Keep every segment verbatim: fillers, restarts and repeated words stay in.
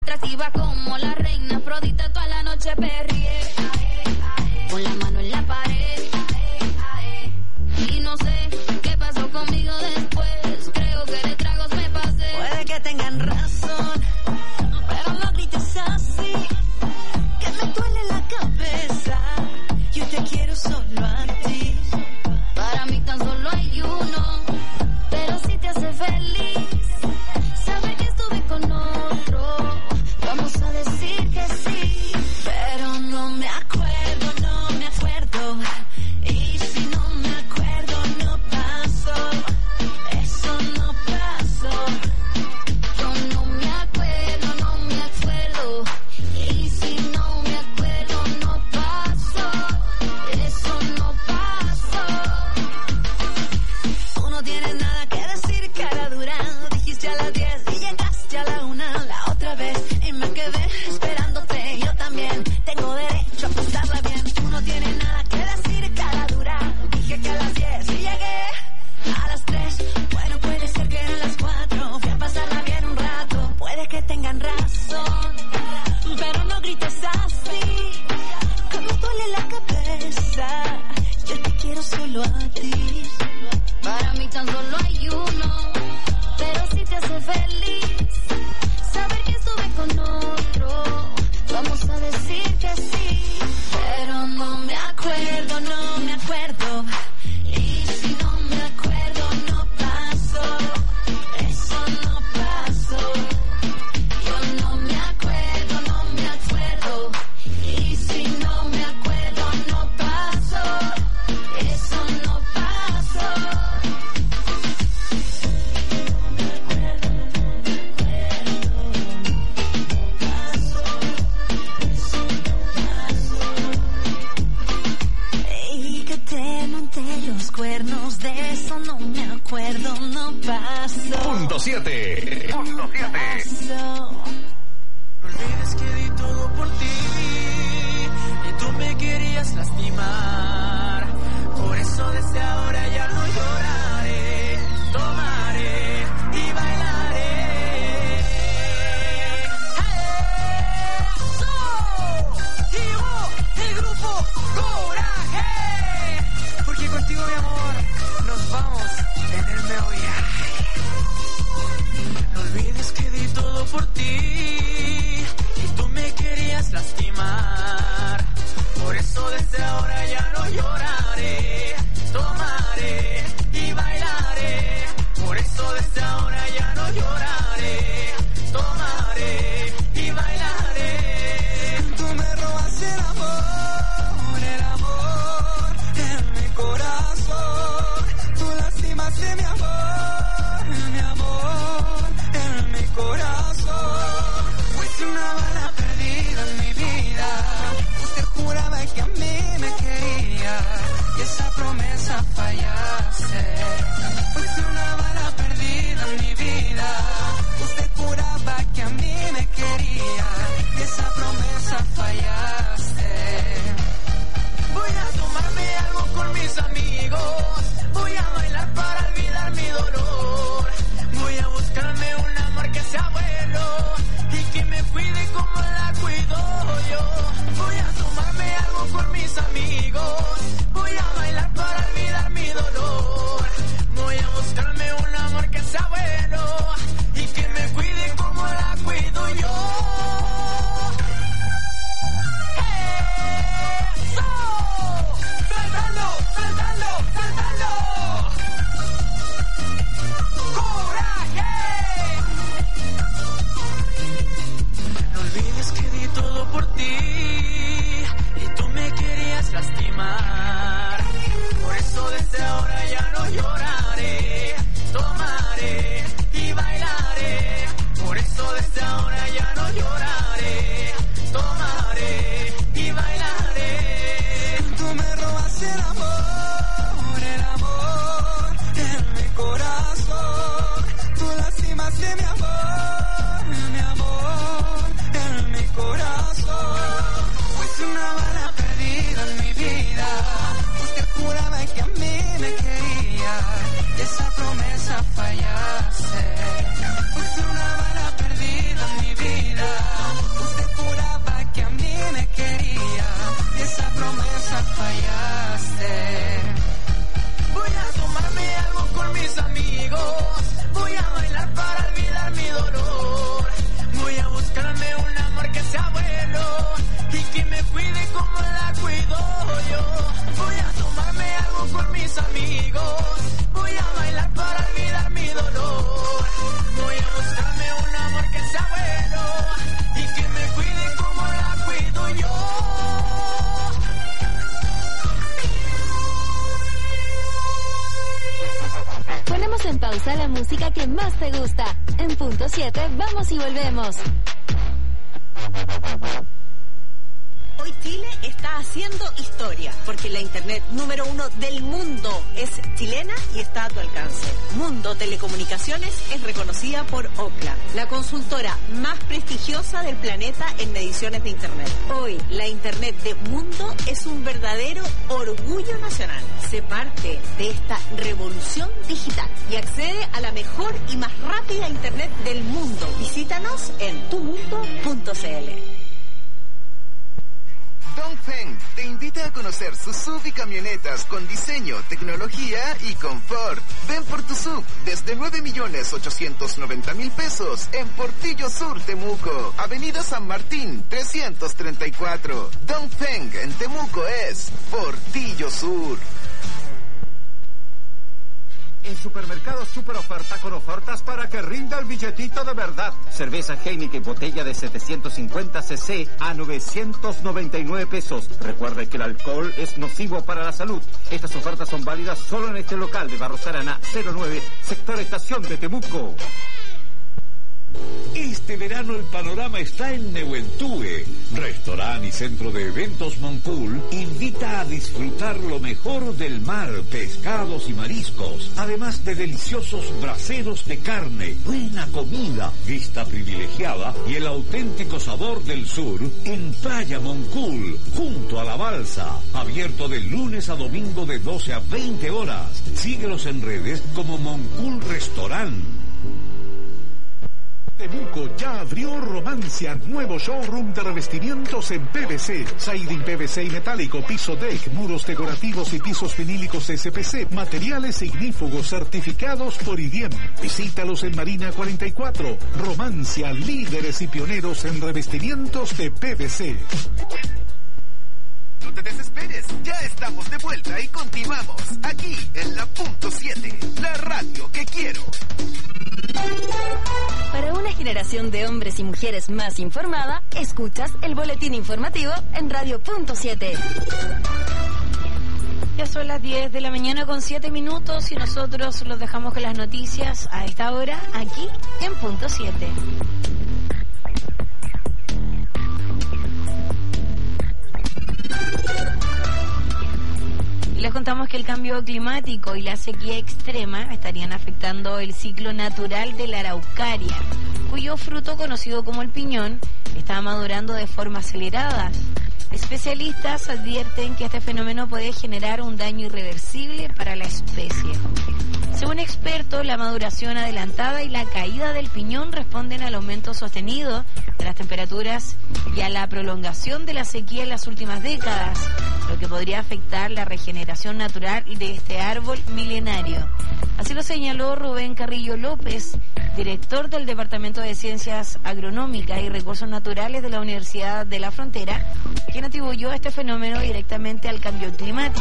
atractiva como la reina Afrodita, toda la noche perrié, con la mano en la pared, y no sé qué pasó conmigo después, creo que de tragos me pasé. Puede que tengan razón, pero no grites así, que me duele la cabeza, yo te quiero solo a ti. Para mí tan solo hay uno, pero si te hace feliz saber que estuve con otro, vamos a decir que sí, pero no me acuerdo, no me acuerdo, y si no me acuerdo no pasó, eso no pasó. Yo no me acuerdo, no me acuerdo, y si no me acuerdo no pasó, eso no pasó. Tú no tienes nada que decir, cara dura, dijiste a las diez y llegaste a la una la otra vez, y me quedé esperándote, yo también tengo derecho a pasarla bien. Tú no tienes nada que decir, cara dura, dije que a las diez y llegué a las tres, bueno puede ser que eran las cuatro, fui a pasarla bien un rato, puede que tengan razón, pero no grites así, que me duele la cabeza, yo te quiero solo a ti. Para mí tan solo hay uno, pero si te hace feliz saber que estuve con otro, vamos a decir que sí, pero no me acuerdo, no me acuerdo, y si no me acuerdo no pasó, eso no pasó. yo no me acuerdo, no me acuerdo, y si no me acuerdo no pasó, eso no pasó. Y que te monté los cuernos, de eso no me acuerdo, no pasó. Punto siete. Punto siete. Pasó. No olvides que di todo por ti y tú me querías lastimar. Por eso desde ahora ya no lloraré, tomaré y bailaré. ¡Eso! Y vos, el grupo Coraje. Porque contigo, mi amor, nos vamos en el me voy a. No olvides que di todo por ti y tú me querías lastimar. Por eso desde ahora ya no lloraré, tomaré y bailaré. Por eso desde ahora ya no lloraré, tomaré y bailaré. Tú me robas el amor, el amor en mi corazón. Tú lastimaste mi amor, mi amor en mi corazón. Fuiste una bala perdida en mi vida. Usted juraba que a mí me quería y esa promesa fallaste. Fuiste una bala perdida en mi vida. Usted juraba que a mí me quería y esa promesa fallaste. Voy a tomarme algo con mis amigos. Voy a bailar para olvidar mi dolor. Voy a buscarme un amor que sea bueno y que me cuide como la cuido yo. Voy a tomarme algo con mis amigos. Voy a bailar para olvidar mi dolor. Voy a buscarme un amor que sea bueno y que me cuide como la cuido yo. ¡Eso! ¡Saltando, saltando, saltando! ¡Coraje! No olvides que di todo por ti y tú me querías lastimar. Por eso desde ahora ya no lloraré, tomaré y bailaré. Por eso desde ahora ya no lloraré, tomaré y bailaré. Tú me robas el amor, el amor en mi corazón. Tú lastimaste mi amor, mi amor en mi corazón. Fuiste una bala perdida en mi vida. música que más te gusta. En punto siete, vamos y volvemos. Hoy Chile está haciendo historia, porque la internet número uno del mundo es chilena y está a tu alcance. Mundo Telecomunicaciones es reconocida por Ookla, la consultora más prestigiosa del planeta en mediciones de internet. Hoy, la internet de Mundo es un verdadero orgullo nacional. Sé parte de esta revolución digital y accede a la mejor y más rápida internet del mundo. Visítanos en tu mundo punto c l. Dongfeng te invita a conocer sus S U V y camionetas con diseño, tecnología y confort. Ven por tu S U V desde nueve millones ochocientos noventa mil pesos en Portillo Sur, Temuco, Avenida San Martín trescientos treinta y cuatro. Dongfeng en Temuco es Portillo Sur. En Supermercados Super Oferta con ofertas para que rinda el billetito de verdad. Cerveza Heineken botella de setecientos cincuenta centilitros a novecientos noventa y nueve pesos. Recuerde que el alcohol es nocivo para la salud. Estas ofertas son válidas solo en este local de Barros Arana cero nueve, sector Estación de Temuco. Este verano el panorama está en Nehuentúe. Restaurante y centro de eventos Moncul invita a disfrutar lo mejor del mar, pescados y mariscos, además de deliciosos braseros de carne, buena comida, vista privilegiada y el auténtico sabor del sur en Playa Moncul, junto a la balsa. Abierto de lunes a domingo de doce a veinte horas. Síguelos en redes como Moncul Restaurant. Temuco ya abrió Romancia, nuevo showroom de revestimientos en P V C, siding P V C y metálico, piso deck, muros decorativos y pisos vinílicos S P C, materiales ignífugos certificados por I D I E M. Visítalos en Marina cuarenta y cuatro. Romancia, líderes y pioneros en revestimientos de P V C. No te desesperes, ya estamos de vuelta y continuamos aquí en la punto siete, la radio que quiero. Para una generación de hombres y mujeres más informada, escuchas el boletín informativo en Radio Punto siete. Ya son las diez de la mañana con siete minutos y nosotros los dejamos con las noticias a esta hora aquí en Punto siete. Les contamos que el cambio climático y la sequía extrema estarían afectando el ciclo natural de la araucaria, cuyo fruto, conocido como el piñón, está madurando de forma acelerada. Especialistas advierten que este fenómeno puede generar un daño irreversible para la especie. Según expertos, la maduración adelantada y la caída del piñón responden al aumento sostenido de las temperaturas y a la prolongación de la sequía en las últimas décadas, lo que podría afectar la regeneración natural de este árbol milenario. Así lo señaló Rubén Carrillo López, director del Departamento de Ciencias Agronómicas y Recursos Naturales de la Universidad de la Frontera, quien atribuyó este fenómeno directamente al cambio climático.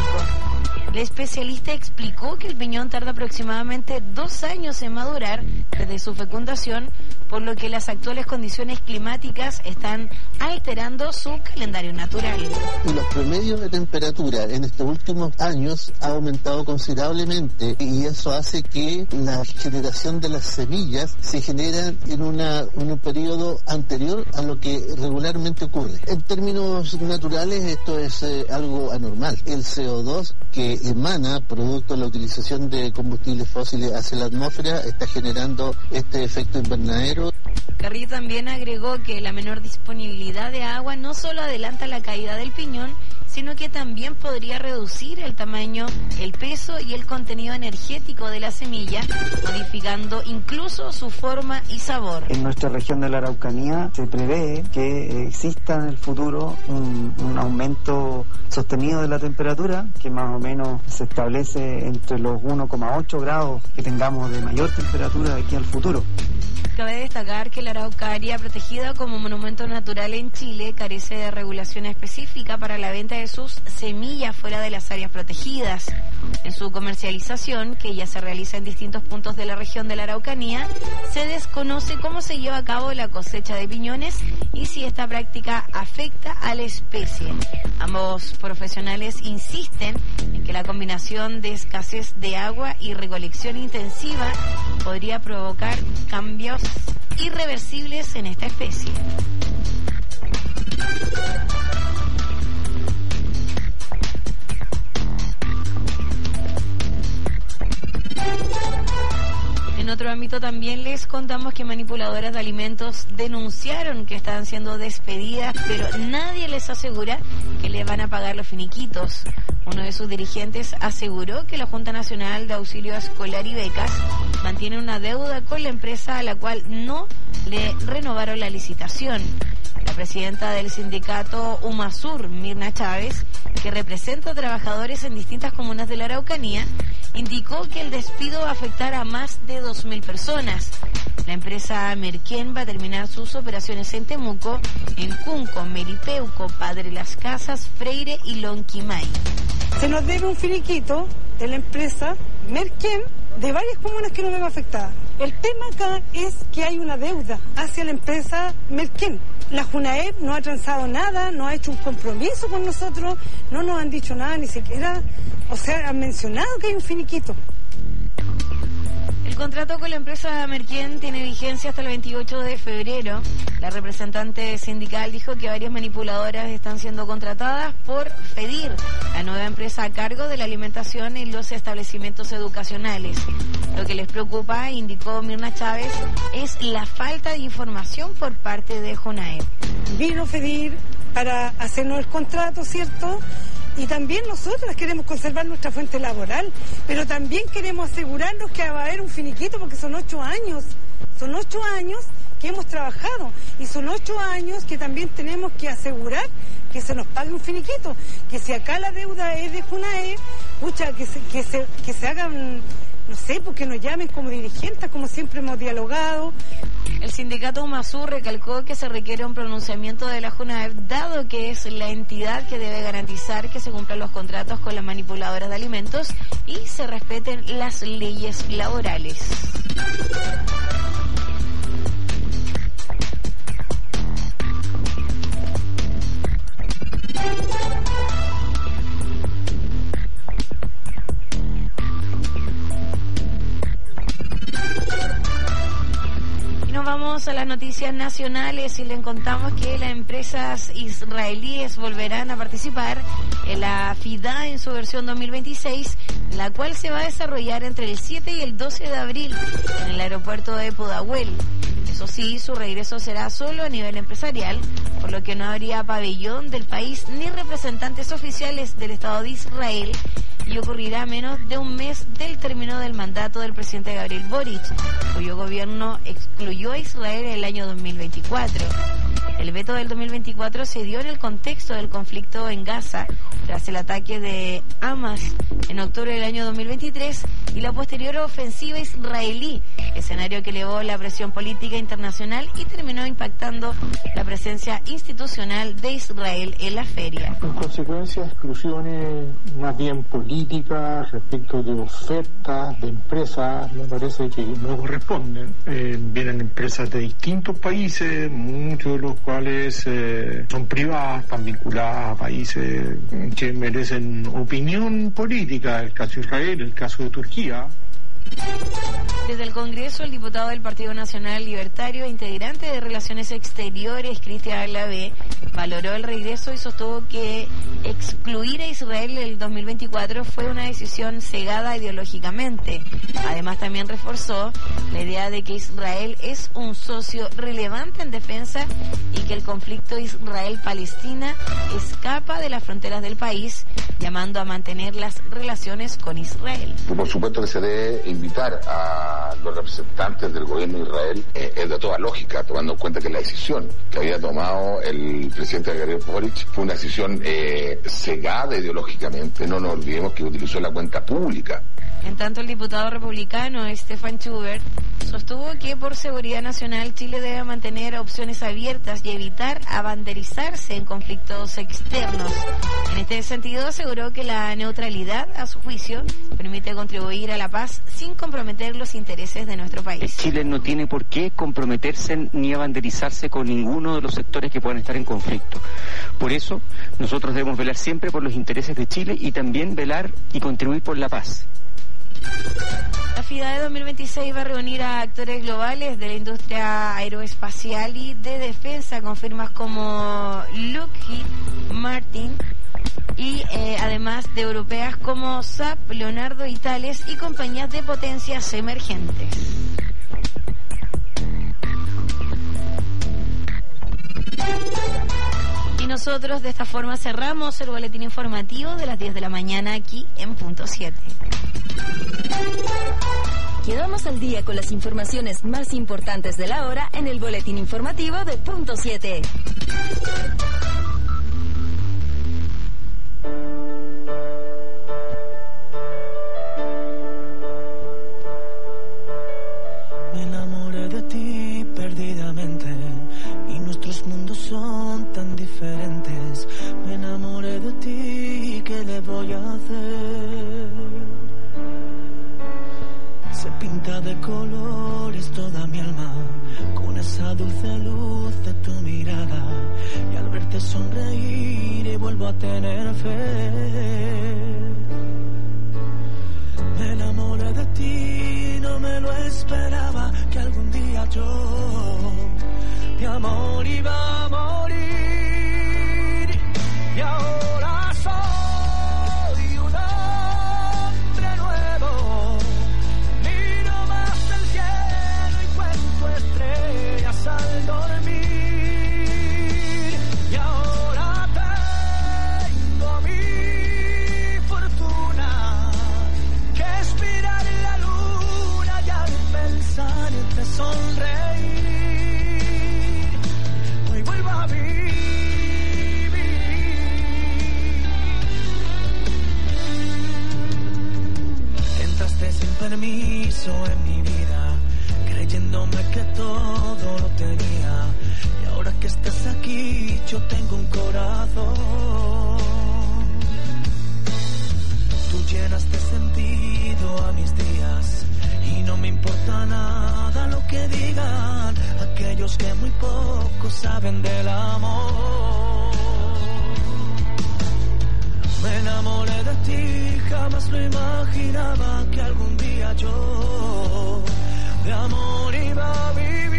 El especialista explicó que el piñón tarda aproximadamente dos años en madurar desde su fecundación, por lo que las actuales condiciones climáticas están alterando su calendario natural. Y los promedios de temperatura en estos últimos años ha aumentado considerablemente y eso hace que la generación de las semillas se genera en, una, en un periodo anterior a lo que regularmente ocurre. En términos naturales esto es eh, algo anormal. El C O dos que emana producto de la utilización de combustibles fósiles hacia la atmósfera está generando este efecto invernadero. Carrillo también agregó que la menor disponibilidad de agua no solo adelanta la caída del piñón, sino que también podría reducir el tamaño, el peso y el contenido energético de la semilla, modificando incluso su forma y sabor. En nuestra región de la Araucanía se prevé que exista en el futuro un, un aumento sostenido de la temperatura, que más o menos se establece entre los uno coma ocho grados que tengamos de mayor temperatura de aquí al futuro. Cabe destacar que la araucaria, protegida como monumento natural en Chile, carece de regulación específica para la venta de de sus semillas fuera de las áreas protegidas. En su comercialización, que ya se realiza en distintos puntos de la región de la Araucanía, se desconoce cómo se lleva a cabo la cosecha de piñones y si esta práctica afecta a la especie. Ambos profesionales insisten en que la combinación de escasez de agua y recolección intensiva podría provocar cambios irreversibles en esta especie. En otro ámbito también les contamos que manipuladoras de alimentos denunciaron que estaban siendo despedidas, pero nadie les asegura que les van a pagar los finiquitos. Uno de sus dirigentes aseguró que la Junta Nacional de Auxilio Escolar y Becas mantiene una deuda con la empresa a la cual no le renovaron la licitación. La presidenta del sindicato UMASUR, Mirna Chávez, que representa a trabajadores en distintas comunas de la Araucanía, indicó que el despido va a afectar a más de dos mil personas. La empresa Merquén va a terminar sus operaciones en Temuco, en Cunco, Meripeuco, Padre Las Casas, Freire y Lonquimay. Se nos debe un finiquito de la empresa Merquén de varias comunas que nos ven afectadas. El tema acá es que hay una deuda hacia la empresa Merquén. La JUNAEP no ha transado nada, no ha hecho un compromiso con nosotros, no nos han dicho nada, ni siquiera, o sea, han mencionado que hay un finiquito. El contrato con la empresa Merquén tiene vigencia hasta el veintiocho de febrero. La representante sindical dijo que varias manipuladoras están siendo contratadas por FEDIR, la nueva empresa a cargo de la alimentación en los establecimientos educacionales. Lo que les preocupa, indicó Mirna Chávez, es la falta de información por parte de JUNAEP. Vino FEDIR para hacernos el contrato, ¿cierto? Y también nosotros queremos conservar nuestra fuente laboral, pero también queremos asegurarnos que va a haber un finiquito, porque son ocho años, son ocho años que hemos trabajado y son ocho años que también tenemos que asegurar que se nos pague un finiquito, que si acá la deuda es de JUNAEP, pucha, que se, que se, que se hagan, no sé, porque nos llamen como dirigentes, como siempre hemos dialogado. El sindicato UMASUR recalcó que se requiere un pronunciamiento de la JUNAEP, dado que es la entidad que debe garantizar que se cumplan los contratos con las manipuladoras de alimentos y se respeten las leyes laborales. Nos vamos a las noticias nacionales y les contamos que las empresas israelíes volverán a participar en la FIDA en su versión dos mil veintiséis, la cual se va a desarrollar entre el siete y el doce de abril en el aeropuerto de Pudahuel. Eso sí, su regreso será solo a nivel empresarial, por lo que no habría pabellón del país ni representantes oficiales del Estado de Israel, y ocurrirá a menos de un mes del término del mandato del presidente Gabriel Boric, cuyo gobierno excluyó a Israel en el año dos mil veinticuatro. El veto del dos mil veinticuatro se dio en el contexto del conflicto en Gaza, tras el ataque de Hamas en octubre del año dos mil veintitrés y la posterior ofensiva israelí, escenario que elevó la presión política internacional y terminó impactando la presencia institucional de Israel en la feria. En consecuencia, exclusiones más bien políticas respecto de ofertas de empresas, me parece que no corresponden. Eh, vienen empresas de distintos países, muchos de los cuales eh, son privadas, están vinculadas a países que merecen opinión política, el caso de Israel, el caso de Turquía. Desde el Congreso, el diputado del Partido Nacional Libertario e integrante de Relaciones Exteriores, Cristian Lavé, valoró el regreso y sostuvo que excluir a Israel en el dos mil veinticuatro fue una decisión cegada ideológicamente. Además, también reforzó la idea de que Israel es un socio relevante en defensa y que el conflicto Israel-Palestina escapa de las fronteras del país, llamando a mantener las relaciones con Israel. Por supuesto que se debe invitar a los representantes del gobierno de Israel, eh, es de toda lógica, tomando en cuenta que la decisión que había tomado el presidente Gabriel Boric fue una decisión eh, cegada ideológicamente. No nos olvidemos que utilizó la cuenta pública En tanto, el diputado republicano Stefan Schubert sostuvo que por seguridad nacional Chile debe mantener opciones abiertas y evitar abanderizarse en conflictos externos. En este sentido, aseguró que la neutralidad, a su juicio, permite contribuir a la paz sin comprometer los intereses de nuestro país. Chile no tiene por qué comprometerse ni abanderizarse con ninguno de los sectores que puedan estar en conflicto. Por eso, nosotros debemos velar siempre por los intereses de Chile y también velar y contribuir por la paz. La FIDAE dos mil veintiséis va a reunir a actores globales de la industria aeroespacial y de defensa con firmas como Lockheed Martin y eh, además de europeas como S A P, Leonardo y Thales y compañías de potencias emergentes. Y nosotros de esta forma cerramos el boletín informativo de las diez de la mañana aquí en Punto siete. Quedamos al día con las informaciones más importantes de la hora en el boletín informativo de Punto siete. Me enamoré de ti perdidamente y nuestros mundos son tan diferentes. Me enamoré de ti, ¿qué le voy a hacer? Se pinta de colores toda mi alma con esa dulce luz de tu mirada, y al verte sonreír y vuelvo a tener fe. Me enamoré de ti, no me lo esperaba, que algún día yo de amor iba a morir. Y ahora soy un hombre nuevo, miro más el cielo y cuento estrellas al dormir. Y ahora tengo mi fortuna, que es mirar la luna y al pensar en te sonreír. Hoy vuelvo a vivir. Entraste sin permiso en mi vida, creyéndome que todo lo tenía. Y ahora que estás aquí, yo tengo un corazón. Tú llenas de sentido a mis días y no me importa nada lo que digan aquellos que muy poco saben del amor. Me enamoré de ti, jamás lo imaginaba, que algún día yo de amor iba a vivir.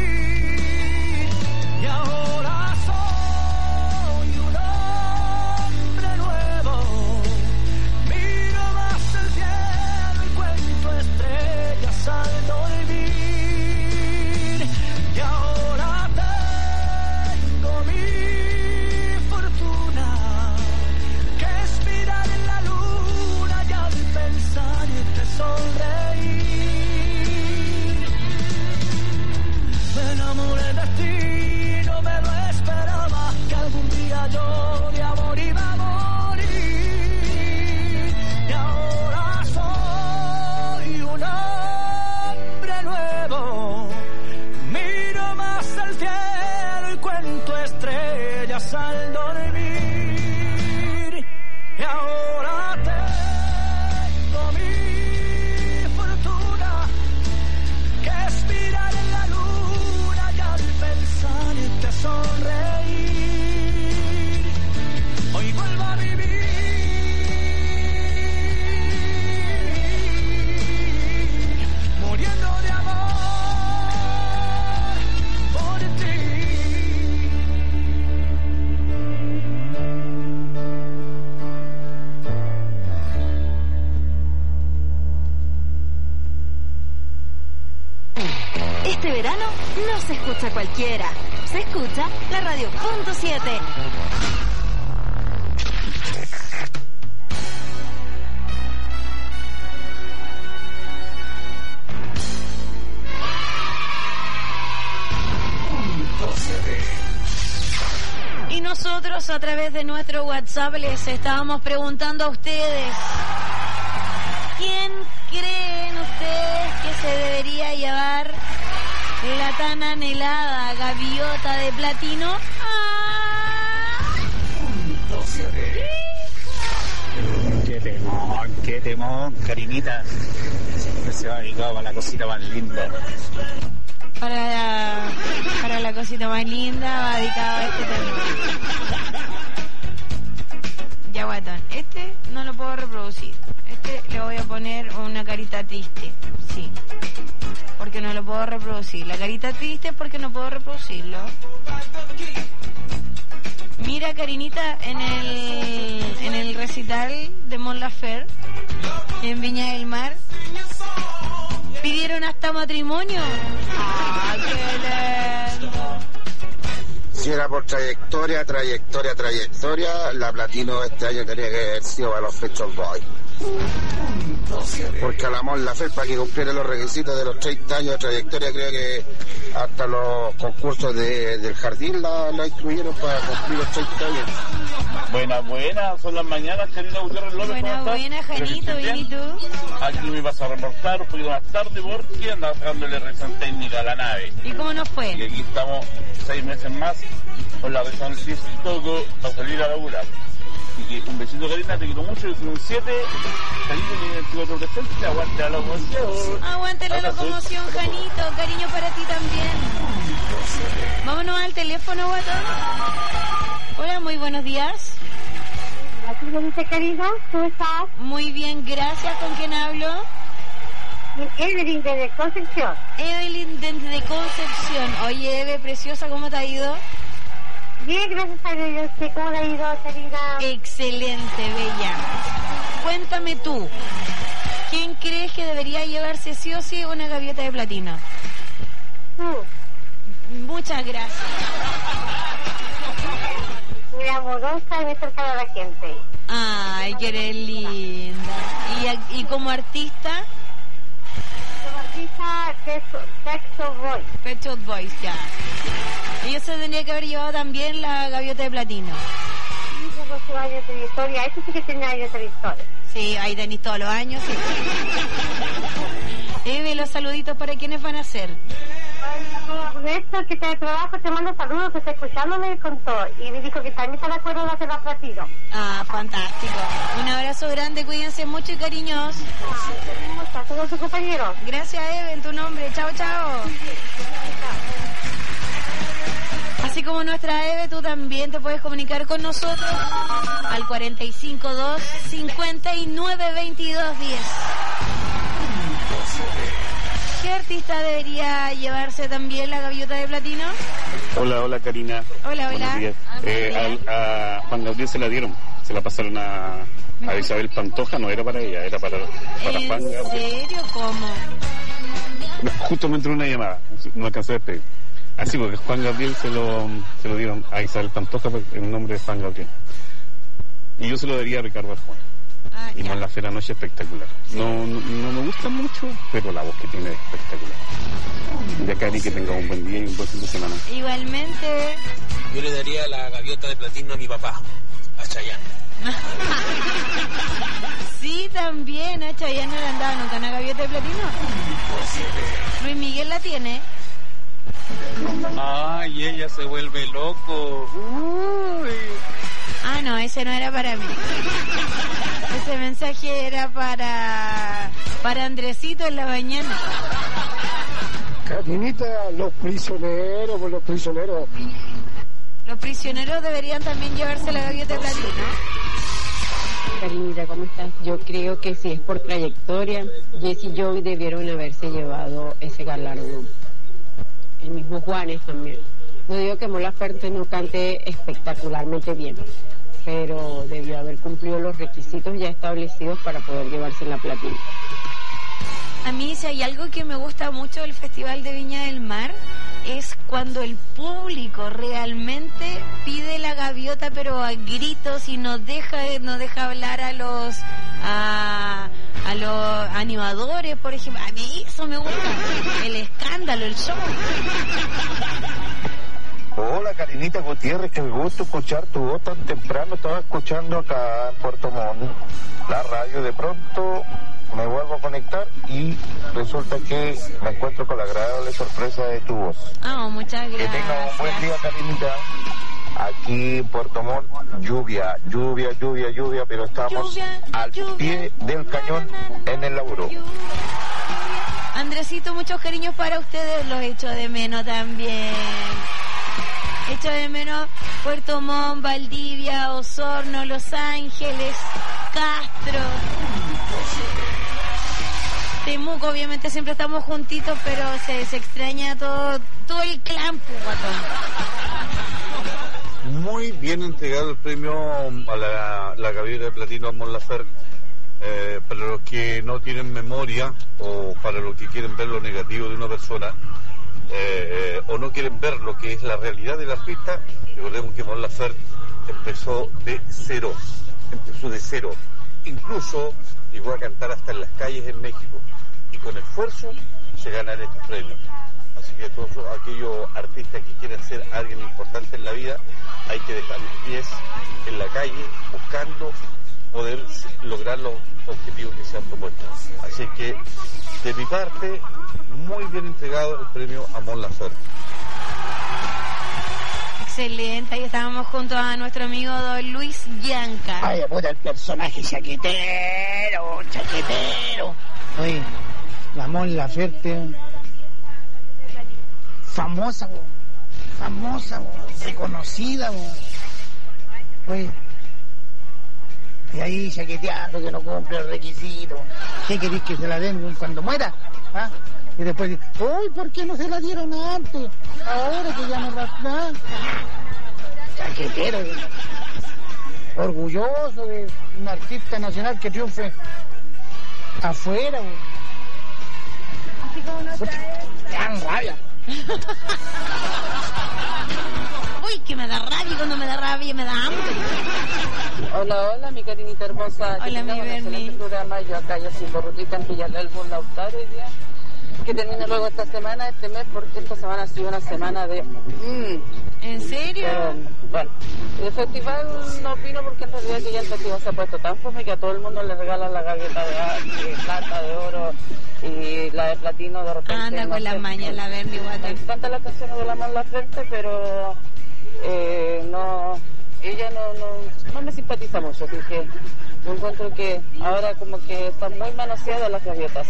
Y ahora soy un hombre nuevo, miro más el cielo y cuento estrellas al dormir. Y ahora tengo mi fortuna, que es mirar la luna y al pensar y te sonreír. Me enamoré de ti, no me lo esperaba, que algún día yo de amor iba a morir. Y ahora soy un hombre nuevo, miro más el cielo y cuento estrellas al dormir. Y ahora tengo mi fortuna, que es mirar en la luna y al pensar y te sonreír. Hoy vuelvo a vivir, muriendo de amor por ti. Este verano no se escucha cualquiera, se escucha la radio Punto siete. Y nosotros a través de nuestro WhatsApp les estábamos preguntando a ustedes, ¿quién se debería llevar la tan anhelada gaviota de platino? ¡Ah! Qué temón, qué temón, Karinita. Siempre se va dedicado para la cosita más linda. Para la, para la cosita más linda va dedicado a este tema. Ya, guatón, este no lo puedo reproducir. Este le voy a poner una carita triste, sí, porque no lo puedo reproducir. La carita triste es porque no puedo reproducirlo. Mira, Karinita, en el en el recital de Mon Laferte en Viña del Mar pidieron hasta matrimonio. ¡Ah, qué lindo! Si era por trayectoria, trayectoria, trayectoria, la Platino este año tenía que haber sido para los Pet Shop Boys. Porque a la Mon Laferte, para que cumpliera los requisitos de los treinta años de trayectoria, creo que hasta los concursos de, del jardín la, la incluyeron para cumplir los treinta años. Buenas, buenas, son las mañanas, Karina Gutiérrez López. Buenas, buenas, Janito, bien, ¿y tú? Aquí me vas a reportar un poquito más tarde porque andaba sacándole revisión técnica a la nave. ¿Y cómo nos fue? Y aquí estamos seis meses más con la revisión Toco para salir a laburar. Y que un besito, Karina, te quiero mucho, yo soy un siete, Karina tiene veinticuatro presente, aguante la locomoción. Aguante la locomoción, Janito, cariño para ti también. Vámonos al teléfono, guatón. Hola, muy buenos días. Aquí me dice, Karina, ¿cómo estás? Muy bien, gracias, ¿con quién hablo? Evelyn desde Concepción. Evelyn desde Concepción. Oye, Eve, preciosa, ¿cómo te ha ido? Bien, gracias a Dios. ¿Cómo le ha ido, Karina? Excelente, bella. Cuéntame tú, ¿quién crees que debería llevarse sí o sí una gaviota de platino? Tú. Muchas gracias. Muy amorosa y muy cercana a la gente. Ay, que eres linda. ¿Y, y como artista? Como artista, Pet Shop Boys. Pet Shop Boys, ya. Ellos se tendría que haber llevado también la gaviota de platino. Sí, por su año de trayectoria. Eso sí que tiene años de trayectoria. Sí, ahí tenéis todos los años. Sí. Eve, los saluditos para quienes van a ser. Néstor, que está de trabajo, te mando saludos, que está escuchando, me contó. Y me dijo que también está de acuerdo de hacer la platino. Ah, fantástico. Un abrazo grande, cuídense mucho y cariños. Ah, a todos sus compañeros. Gracias, Eve, en tu nombre. Chao, chao. Así como nuestra Eve, tú también te puedes comunicar con nosotros al cuarenta y cinco dos, cincuenta y nueve, veintidós, diez. ¿Qué artista debería llevarse también la gaviota de platino? Hola, hola, Karina. Hola, hola. Buenos días. Eh, a, a Juan Gabriel se la dieron, se la pasaron a, a Isabel Pantoja, no era para ella, era para, para Juan Gabriel. ¿En serio? ¿Cómo? No, justo me entró una llamada, no alcancé a despedir. Así, porque Juan Gabriel se lo, se lo dieron a Isabel Pantoja en nombre de Juan Gabriel. Y yo se lo daría a Ricardo Arjona. Ah, y Mon Laferte anoche espectacular. No, no, no me gusta mucho, pero la voz que tiene es espectacular. Ya, Cari, que tenga un buen día y un buen fin de semana. Igualmente. Yo le daría la gaviota de platino a mi papá, a Chayanne. Sí, también, a Chayanne le han dado nunca una gaviota de platino. Luis Miguel la tiene. Ay, ella se vuelve loco. Uy. Ah, no, ese no era para mí. Ese mensaje era para para Andresito en la mañana. Carinita, los prisioneros, pues los prisioneros. Los prisioneros deberían también llevarse la gaviota de platino. Karinita, ¿cómo estás? Yo creo que si es por trayectoria, Jesse y Joey debieron haberse llevado ese galardón. El mismo Juanes también. No digo que Mon Laferte no cante espectacularmente bien, pero debió haber cumplido los requisitos ya establecidos para poder llevarse la platino. A mí, si hay algo que me gusta mucho del Festival de Viña del Mar, es cuando el público realmente pide la gaviota, pero a gritos, y no deja, no deja hablar a los a, a los animadores, por ejemplo. A mí eso me gusta, el escándalo, el show. Hola, Karinita Gutiérrez, qué gusto escuchar tu voz tan temprano. Estaba escuchando acá en Puerto Montt la radio, de pronto me vuelvo a conectar y resulta que me encuentro con la agradable sorpresa de tu voz. Ah, oh, muchas gracias. Que tenga un buen día, Karinita. Aquí en Puerto Montt, lluvia, lluvia, lluvia, lluvia, pero estamos lluvia, al lluvia, pie del cañón en el laburo. Andresito, muchos cariños para ustedes, los echo de menos también. Echo de menos Puerto Montt, Valdivia, Osorno, Los Ángeles, Castro, Temuco. Obviamente siempre estamos juntitos, pero se, se extraña todo, todo el clan, guatón. Muy bien entregado el premio a la, la gaviota de platino a Mon Laferte. Eh, para los que no tienen memoria o para los que quieren ver lo negativo de una persona eh, eh, o no quieren ver lo que es la realidad del artista, recordemos que Mon Laferte empezó de cero, empezó de cero, incluso llegó a cantar hasta en las calles en México y con esfuerzo se ganan estos premios. Así que todos aquellos artistas que quieren ser alguien importante en la vida, hay que dejar los pies en la calle buscando poder lograr los objetivos que se han propuesto. Así que, de mi parte, muy bien entregado el premio a Mon Laferte. Excelente, ahí estábamos junto a nuestro amigo don Luis Yanca. Ay, puta, el personaje chaquetero, chaquetero. Oye, la Mon Laferte, famosa, bo. famosa, bo. reconocida. Bo. Oye, y ahí chaqueteando que no cumple el requisito. ¿Qué querés que se la den cuando muera? ¿Ah? Y después dice, uy, ¿por qué no se la dieron antes? Ahora que ya no la dan. Chaquetero, orgulloso de un artista nacional que triunfe afuera. Así como no trae. Te dan rabia. Uy, que me da rabia, cuando me da rabia me da hambre. Hola, hola, mi Karinita hermosa. Hola, mi Berni. Programa, yo acá ya sin borrutita en Villarreal, el Bon Lautaro hoy día. Que termine luego esta semana, este mes, porque esta semana ha sido una semana de... Mm. ¿En serio? Pero, bueno, el festival no opino porque en realidad que ya el festival se ha puesto tan fome que a todo el mundo le regalan la gaviota de, de plata, de oro y la de platino de repente. Anda no con sé, las mañas, la Berni, guata. Me encantan las canciones de la Mon Laferte, pero eh, no... ella no, no, no me simpatiza mucho, así que yo encuentro que ahora como que están muy manoseadas las gaviotas.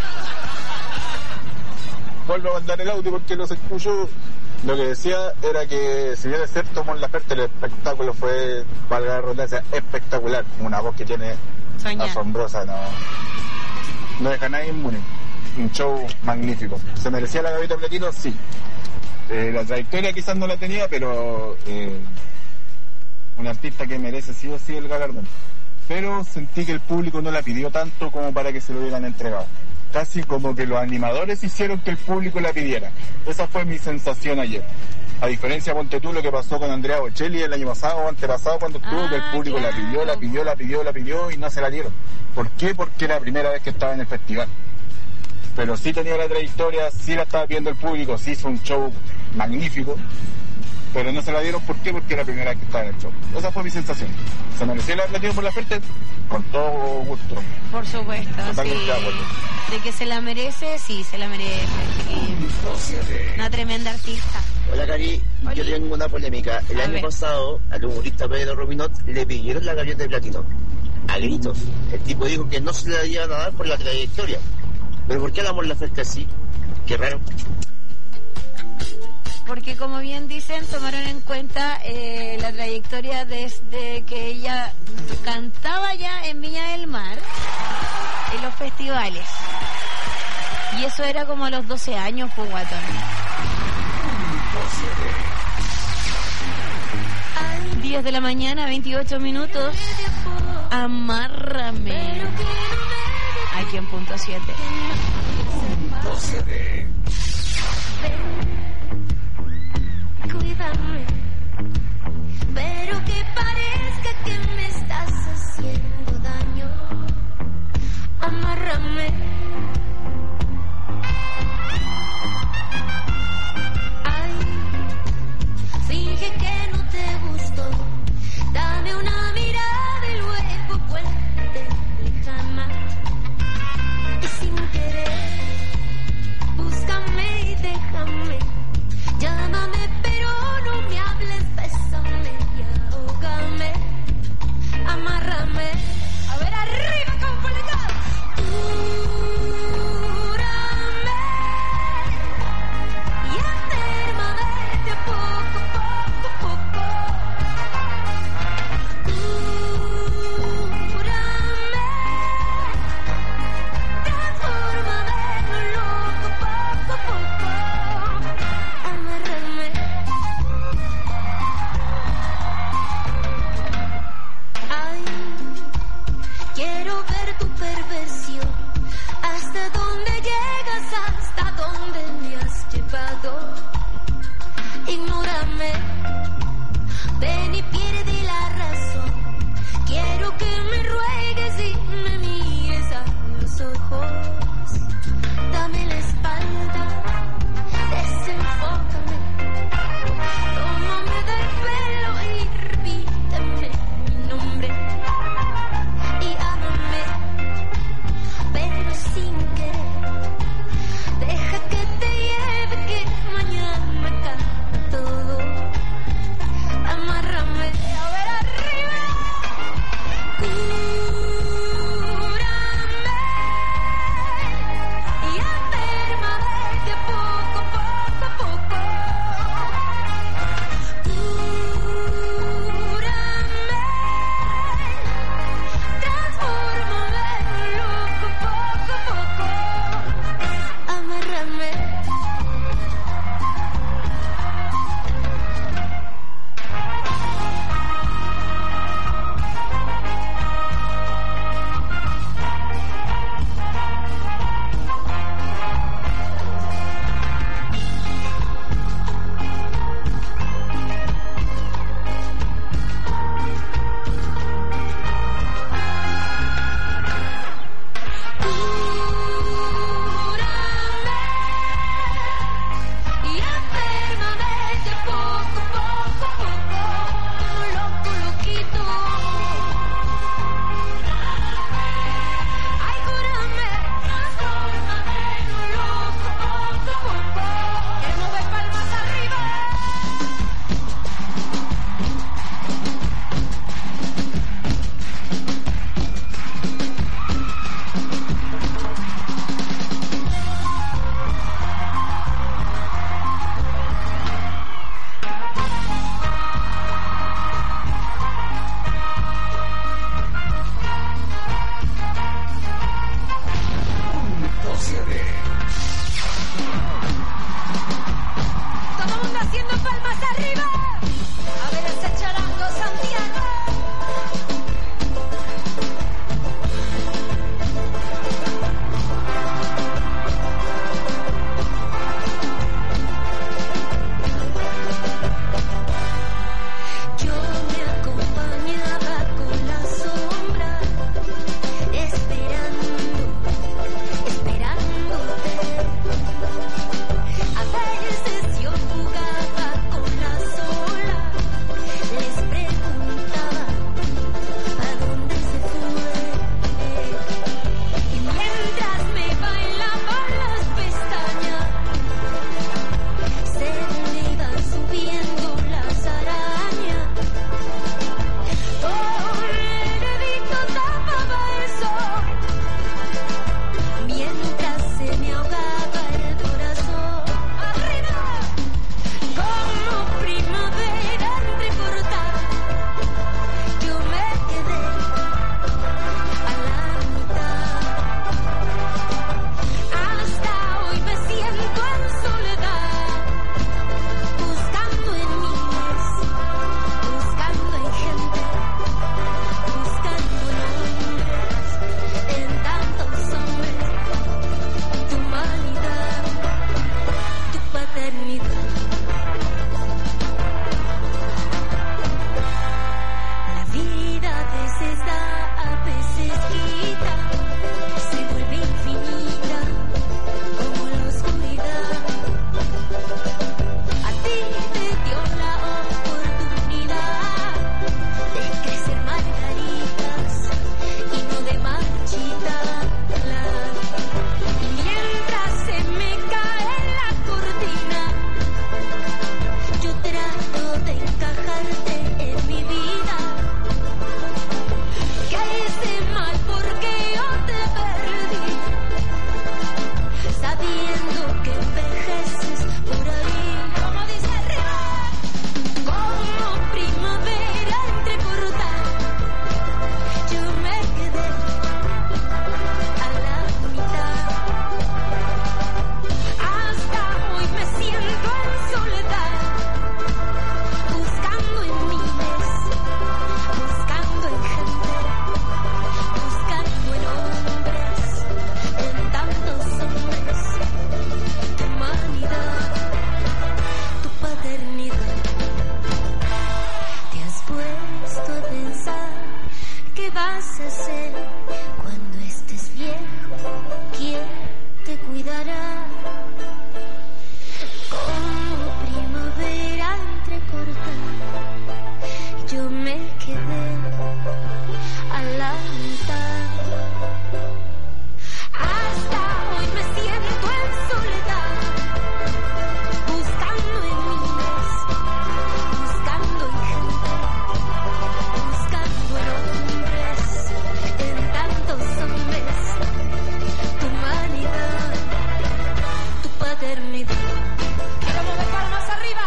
Vuelvo a mandar el audio porque no se escuchó. Lo que decía era que si bien es cierto Mon Laferte, el espectáculo fue, valga la redundancia, espectacular. Una voz que tiene Soñar. asombrosa, no, no deja a nadie inmune. Un show magnífico. ¿Se merecía la gaviota de platino? Sí. Eh, la trayectoria quizás no la tenía, pero eh, un artista que merece sí o sí el galardón. Pero sentí que el público no la pidió tanto como para que se lo hubieran entregado. Casi como que los animadores hicieron que el público la pidiera. Esa fue mi sensación ayer. A diferencia, ponte tú, lo que pasó con Andrea Bocelli el año pasado o antepasado cuando estuvo, ah, que el público claro. la pidió, la pidió, la pidió, la pidió y no se la dieron. ¿Por qué? Porque era la primera vez que estaba en el festival. Pero sí tenía la trayectoria, sí la estaba pidiendo el público, sí hizo un show magnífico, pero no se la dieron. ¿Por qué? Porque era la primera vez que estaba en el show. Esa fue mi sensación. ¿Se mereció la platino por la Laferte? Con todo gusto. Por supuesto, totalmente sí. De acuerdo. De que se la merece, sí, se la merece. Sí. Una tremenda artista. Hola, Cari. Hola. Yo tengo una polémica. El a año ver. pasado, al humorista Pedro Ruminot le pidieron la gaviota de platino. A gritos. El tipo dijo que no se la iban a dar por la trayectoria. ¿Pero por qué la Mon Laferte así? Qué raro. Porque como bien dicen, tomaron en cuenta eh, la trayectoria desde que ella cantaba ya en Viña del Mar, en los festivales. Y eso era como a los doce años, pues, guatón. diez de la mañana, veintiocho minutos. Amárrame. Aquí en punto siete. Cuídame, pero que parezca que me estás haciendo daño. Amárrame. Ay, finge que no te gustó. Dame una mirada y luego cuéntate lejana. pierde la razón. Quiero que me ruegues y me mires a los ojos. Dame la espalda, desenfócame. Tómame del pelo y repíteme mi nombre. Y ámame, pero sin querer. Deja que te lleve, que mañana acaba todo. Amárrame, a ver arriba. Cúrame y aférmame de poco, poco a poco. Cúrame, transfórmame loco poco a poco. Amárrame. Y aférmame de poco, poco a poco, como loco, loquito. Ay, júrame, transfórmame en un loco, poco a poco. Queremos ver palmas arriba. Todo el mundo haciendo palmas arriba. A ver ese charango, Santiago. Yo me acompañaba con la sombra, esperando, esperándote. A veces yo jugaba con las olas, les vas a hacer cuando estés viejo? ¿Quién te cuidará? Como primavera entrecortada, yo me quedé a la mitad. Hasta hoy me siento en soledad, buscando en miles, buscando en gente, buscando en hombres, en tantos hombres, tu humanidad, tu paternidad. Quiero mover palmas arriba.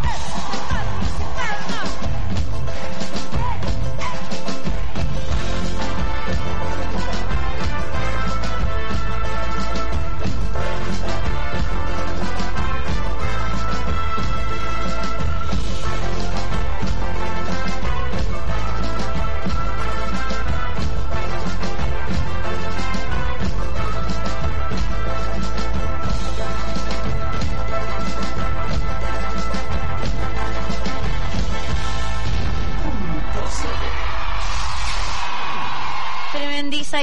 Tremendísima.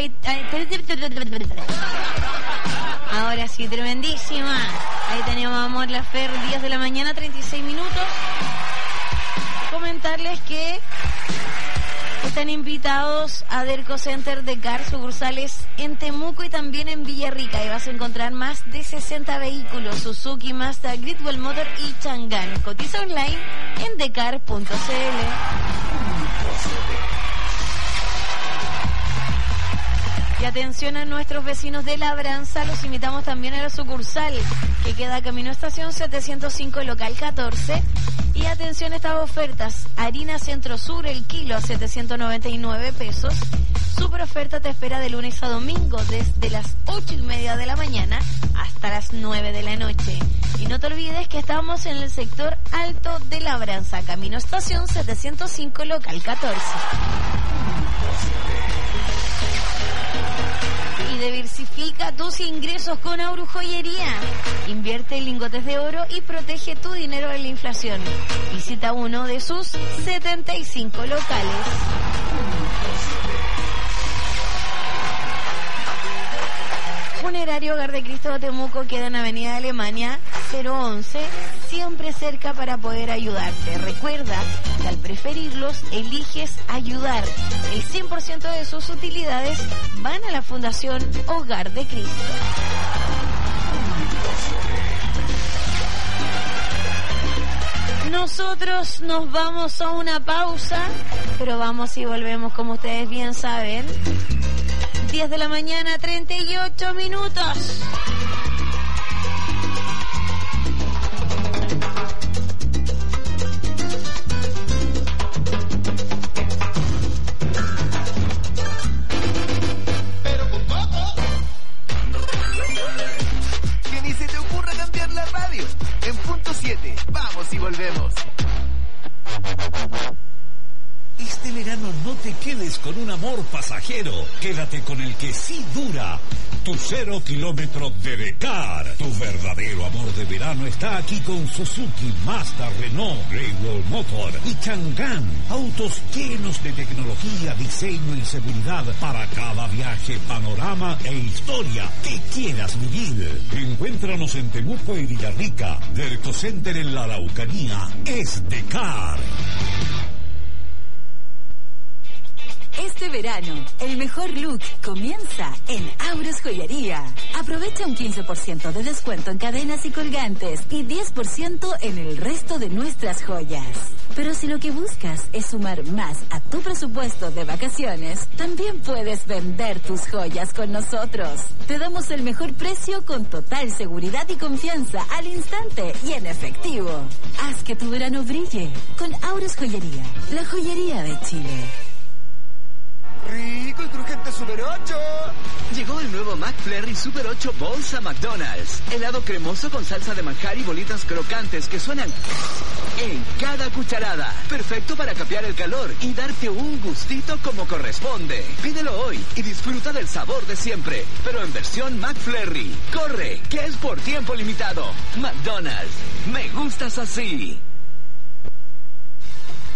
Ahora sí, tremendísima. Ahí teníamos a Mon Laferte, diez de la mañana, treinta y seis minutos. Comentarles que están invitados a Derco Center de Car, sucursales en Temuco y también en Villarrica. Ahí vas a encontrar más de sesenta vehículos: Suzuki, Mazda, Gridwell Motor y Chang'an. Cotiza online en decar punto c l. Y atención a nuestros vecinos de Labranza, los invitamos también a la sucursal que queda camino a estación setecientos cinco, local catorce. Y atención a estas ofertas: harina Centro Sur, el kilo a setecientos noventa y nueve pesos. Super oferta te espera de lunes a domingo desde las ocho y media de la mañana hasta las nueve de la noche. Y no te olvides que estamos en el sector alto de Labranza, camino a estación setecientos cinco, local catorce. Y diversifica tus ingresos con Auro Joyería. Invierte en lingotes de oro y protege tu dinero de la inflación. Visita uno de sus setenta y cinco locales. Funerario Hogar de Cristo de Temuco queda en Avenida de Alemania cero once, siempre cerca para poder ayudarte. Recuerda que al preferirlos, eliges ayudar. El cien por ciento de sus utilidades van a la Fundación Hogar de Cristo. Nosotros nos vamos a una pausa, pero vamos y volvemos, como ustedes bien saben. diez de la mañana, treinta y ocho minutos. Pero con poco. Que ni se te ocurra cambiar la radio. En punto siete, vamos y volvemos. Este verano no te quedes con un amor pasajero, quédate con el que sí dura. Tu cero kilómetro de Decar. Tu verdadero amor de verano está aquí con Suzuki, Mazda, Renault, Gridwell Motor y Chang'an. Autos llenos de tecnología, diseño y seguridad para cada viaje, panorama e historia que quieras vivir. Encuéntranos en Temuco y Villarrica. Derco Center en la Araucanía es Decar. Este verano, el mejor look comienza en Auros Joyería. Aprovecha un quince por ciento de descuento en cadenas y colgantes y diez por ciento en el resto de nuestras joyas. Pero si lo que buscas es sumar más a tu presupuesto de vacaciones, también puedes vender tus joyas con nosotros. Te damos el mejor precio con total seguridad y confianza al instante y en efectivo. Haz que tu verano brille con Auros Joyería, la joyería de Chile. ¡Rico y crujiente Super ocho! Llegó el nuevo McFlurry Super ocho Bowls a McDonald's. Helado cremoso con salsa de manjar y bolitas crocantes que suenan en cada cucharada. Perfecto para capear el calor y darte un gustito como corresponde. Pídelo hoy y disfruta del sabor de siempre, pero en versión McFlurry. ¡Corre, que es por tiempo limitado! McDonald's. Me gustas así.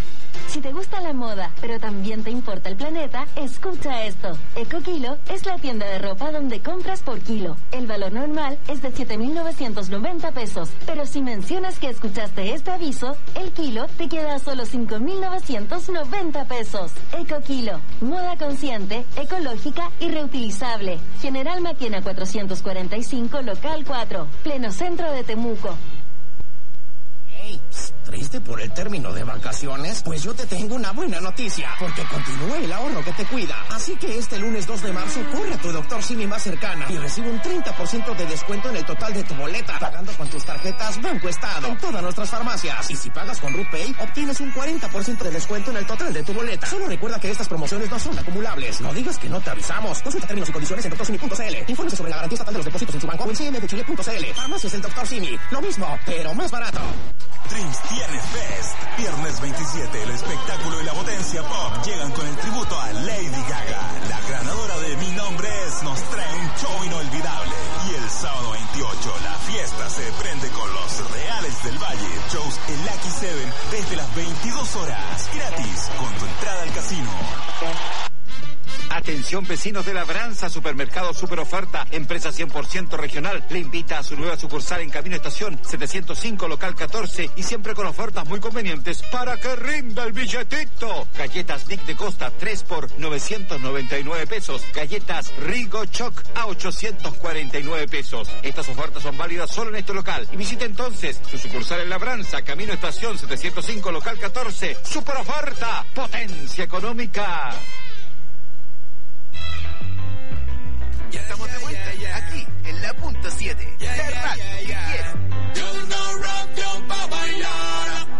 Si te gusta la moda, pero también te importa el planeta, escucha esto. Ecokilo es la tienda de ropa donde compras por kilo. El valor normal es de siete mil novecientos noventa pesos, pero si mencionas que escuchaste este aviso, el kilo te queda a solo cinco mil novecientos noventa pesos. Ecokilo, moda consciente, ecológica y reutilizable. General Maquena cuatrocientos cuarenta y cinco, local cuatro, pleno centro de Temuco. Hey, ¿triste por el término de vacaciones? Pues yo te tengo una buena noticia, porque continúa el ahorro que te cuida. Así que este lunes dos de marzo corre a tu doctor Simi más cercana y recibe un treinta por ciento de descuento en el total de tu boleta, pagando con tus tarjetas Banco Estado en todas nuestras farmacias. Y si pagas con RuPay, obtienes un cuarenta por ciento de descuento en el total de tu boleta. Solo recuerda que estas promociones no son acumulables. No digas que no te avisamos. Consulta términos y condiciones en doctor simi punto c l. Infórmese sobre la garantía estatal de los depósitos en su banco o en c m de chile punto c l. Farmacias del doctor Simi. Lo mismo, pero más barato. Dreams tiene Fest. Viernes veintisiete, el espectáculo y la potencia pop llegan con el tributo a Lady Gaga. La ganadora de Mi Nombre Es nos trae un show inolvidable. Y el sábado veintiocho, la fiesta se prende con los Reales del Valle. Shows en Lucky Seven desde las veintidós horas. Gratis, con tu entrada al casino. Atención vecinos de Labranza, Supermercado Super Oferta, empresa cien por ciento regional, le invita a su nueva sucursal en Camino Estación setecientos cinco, local catorce, y siempre con ofertas muy convenientes para que rinda el billetito. Galletas Nick de Costa, tres por novecientos noventa y nueve pesos. Galletas Rigo Choc a ochocientos cuarenta y nueve pesos. Estas ofertas son válidas solo en este local. Y visite entonces su sucursal en Labranza, Camino Estación setecientos cinco, local catorce. Super Oferta, potencia económica. Ya estamos de vuelta, aquí, en la punto siete. La radio que quiero. Yo no rock, yo pa' bailar.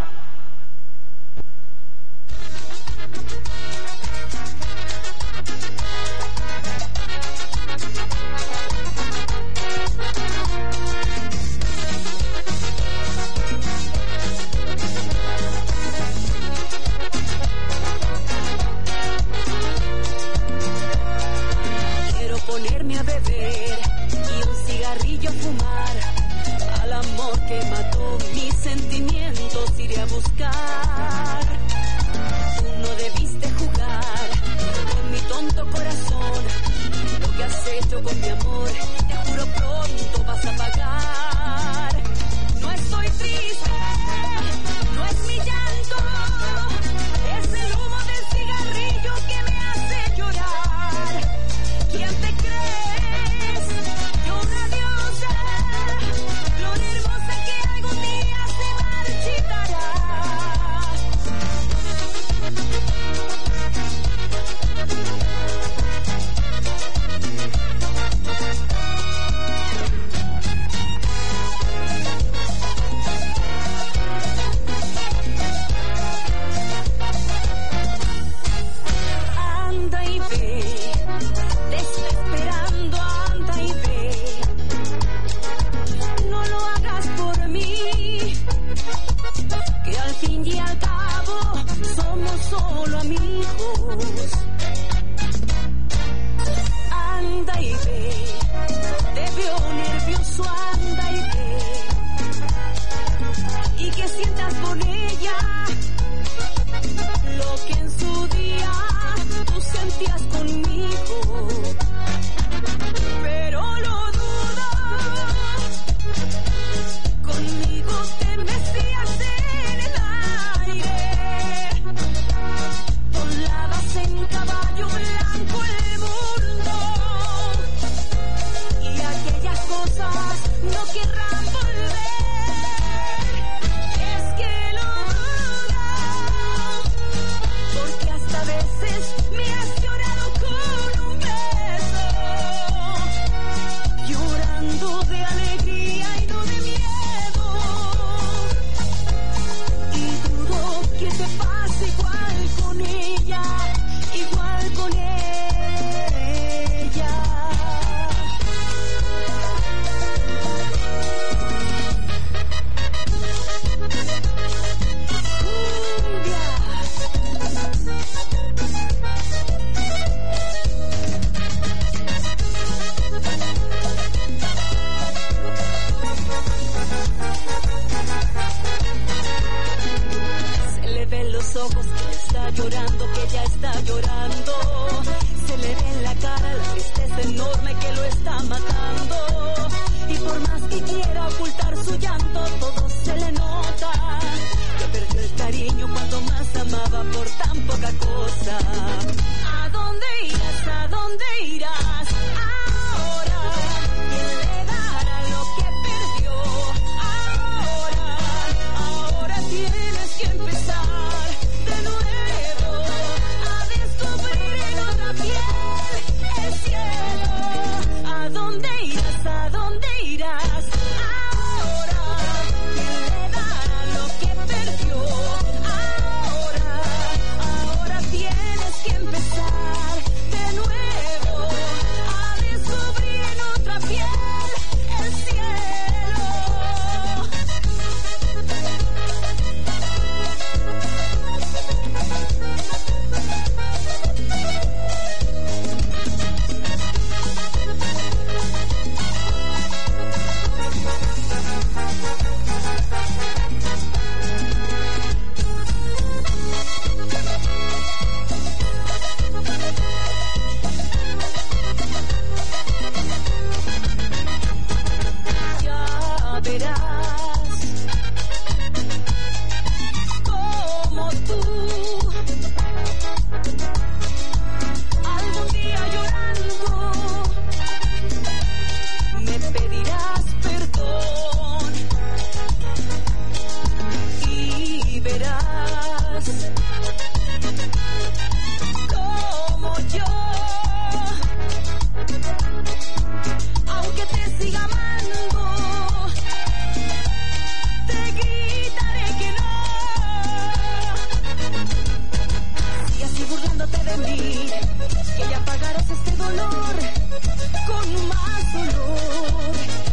Ponerme a beber y un cigarrillo a fumar, al amor que mató mis sentimientos iré a buscar. Tú no debiste jugar con mi tonto corazón, lo que has hecho con mi amor, te juro pronto vas a pagar. No estoy triste, no es mi llanto, es el humo del cigarrillo que me hace llorar. ¿Quién te crees? Yo una diosa, flor hermosa que algún día se marchitará. Anda y ve, te está esperando, anda y ve. No lo hagas por mí, que al fin y al cabo somos solo amigos. Anda y ve, te veo nervioso, anda y ve. Y que sientas con ella lo que en su día tú sentías conmigo, pero lo dudo. Conmigo te mecías en el aire, volabas en caballo blanco el mundo, y aquellas cosas no querrán volver. Es que lo dudo, porque hasta a veces me has llorado con un beso, llorando de alegría y no de miedo, y dudo que te pase igual con ella, igual con ella. Se le ven los ojos está llorando, que ya está llorando. Se le ve en la cara la tristeza enorme que lo está matando. Y por más que quiera ocultar su llanto, todo se le nota. Que perdió el cariño cuando más amaba por tan poca cosa. ¿A dónde irás? ¿A dónde irás? Ahora, ¿quién le dará lo que perdió? Ahora, ahora tienes que empezar de nuevo a descubrir en otra piel el cielo. ¿A dónde irás? ¿A dónde irás? Ahora, ¿quién le dará lo que perdió? Ahora, ahora tienes que empezar de nuevo a descubrir en otra piel el cielo. Ya verás como tú algún día llorando me pedirás perdón y verás como yo, aunque te siga amando, te gritaré que no. Sigue así burlándote de mí, que ya pagarás este dolor con más dolor.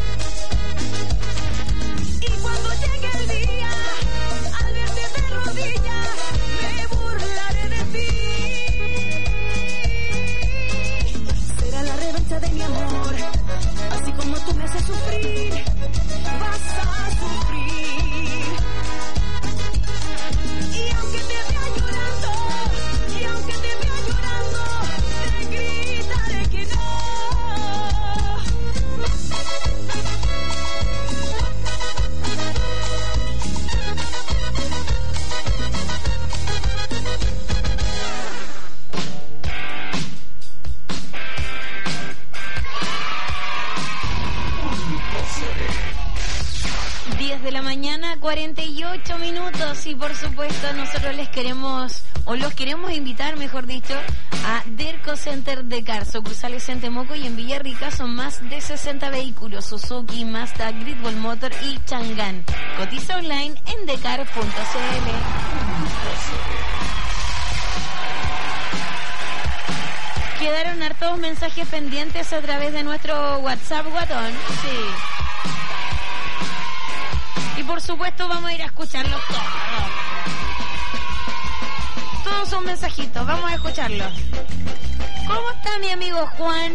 Y cuando llegue el día, al verte de rodillas, me burlaré de ti. Será la revancha de mi amor, así como tú me haces sufrir, vas a sufrir. Y aunque te vea llorando, y aunque te vea llorando, te gritaré que no. diez de la mañana, cuarenta y ocho minutos, y por supuesto nosotros les queremos, o los queremos invitar, mejor dicho, a Derco Center Decar, sucursales en Temuco y en Villarrica. Son más de sesenta vehículos, Suzuki, Mazda, Gridwall Motor y Chang'an. Cotiza online en decar punto c l. Quedaron hartos mensajes pendientes a través de nuestro WhatsApp, guatón. Sí. Y por supuesto vamos a ir a escucharlos todos. Todos son mensajitos, vamos a escucharlos. ¿Cómo está mi amigo Juan?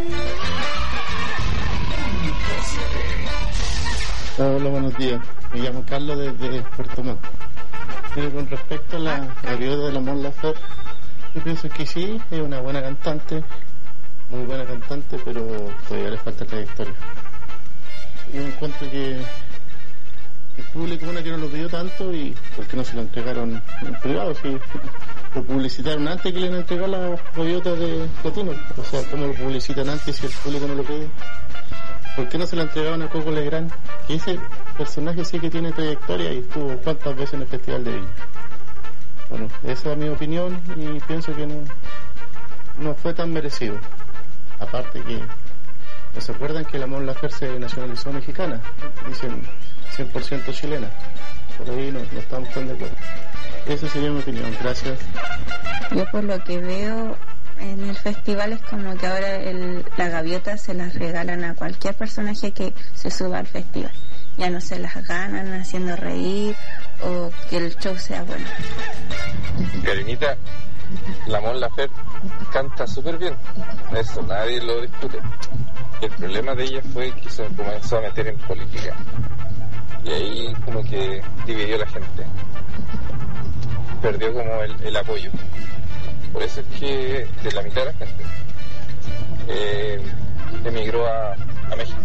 Hola, buenos días. Me llamo Carlos desde Puerto Montt. Pero con respecto a la, la viuda de la Mon Laferte, yo pienso que sí, es una buena cantante, muy buena cantante, pero todavía le falta trayectoria. Yo encuentro que el público, una que no lo pidió tanto, y ¿por qué no se lo entregaron en privado? Si lo publicitaron antes que le han entregado las gaviotas de platino. O sea, ¿cómo lo publicitan antes si el público no lo pide? ¿Por qué no se la entregaban a Coco Legrand? Que ese personaje sí que tiene trayectoria y estuvo cuántas veces en el Festival de Viña. Bueno, esa es mi opinión y pienso que no, no fue tan merecido. Aparte que, ¿no se acuerdan que la Mon Laferte se nacionalizó mexicana? Dicen cien por ciento chilena. Por ahí no, no estamos tan de acuerdo. Esa sería mi opinión. Gracias. Yo por lo que veo en el festival es como que ahora el, la gaviota se las regalan a cualquier personaje que se suba al festival. Ya no se las ganan haciendo reír o que el show sea bueno. Karinita, la Mon Laferte canta súper bien, eso nadie lo discute. El problema de ella fue que se comenzó a meter en política y ahí como que dividió a la gente. perdió como el, el apoyo. Por eso es que de la mitad de la gente eh, emigró a, a México.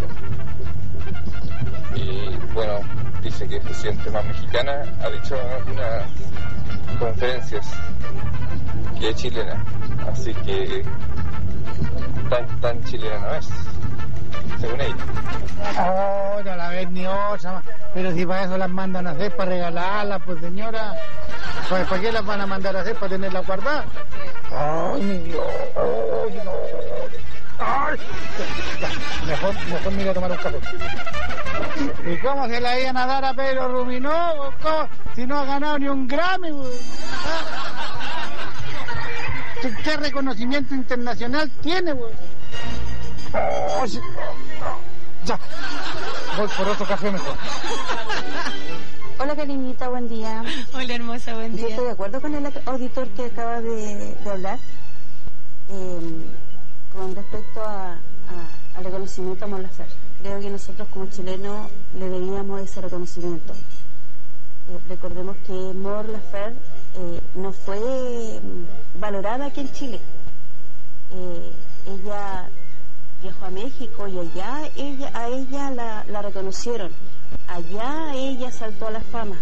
Y bueno, dice que se siente más mexicana, ha dicho en algunas conferencias que es chilena, así que tan, tan chilena no es, según ella. Oh, no la ves ni otra, pero si para eso las mandan a hacer, para regalarlas, pues señora, pues ¿para qué las van a mandar a hacer? ¿Para tenerlas guardadas? Ay, mi Dios, ay, no. Ay, ya, mejor, mejor me voy a tomar un café. ¿Y cómo se la iban a dar a Pedro Ruminó? ¿Cómo? Si no ha ganado ni un Grammy, ¿Ah? ¿Qué reconocimiento internacional tiene, güey? Oh, sí. Ya, voy por otro café mejor. Hola, cariñita, buen día. Hola, hermosa, buen día. Yo estoy de acuerdo con el auditor que acaba de, de hablar eh, con respecto a, a, al reconocimiento a Mon Laferte. Creo que nosotros como chilenos le debíamos ese reconocimiento. Eh, recordemos que Mon Laferte eh, no fue eh, valorada aquí en Chile. Eh, ella viajó a México y allá ella, a ella la, la reconocieron. Allá ella saltó a la fama.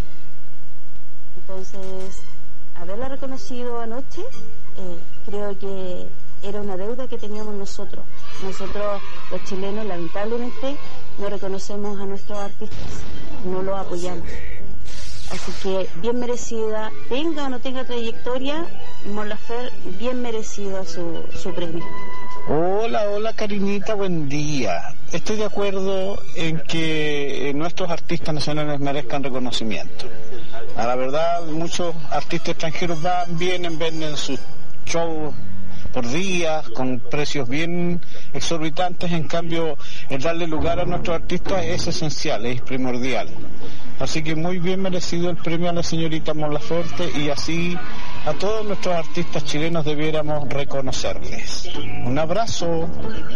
Entonces, haberla reconocido anoche, eh, creo que era una deuda que teníamos nosotros. Nosotros, los chilenos, lamentablemente, no reconocemos a nuestros artistas, no los apoyamos. Así que, bien merecida, tenga o no tenga trayectoria, Mon Laferte, bien merecido su, su premio. Hola, hola, cariñita, buen día. Estoy de acuerdo en que nuestros artistas nacionales merezcan reconocimiento. A la verdad, muchos artistas extranjeros van, vienen, venden sus shows por día, con precios bien exorbitantes. En cambio, el darle lugar a nuestros artistas es esencial, es primordial. Así que muy bien merecido el premio a la señorita Mon Laferte, y así a todos nuestros artistas chilenos debiéramos reconocerles. Un abrazo.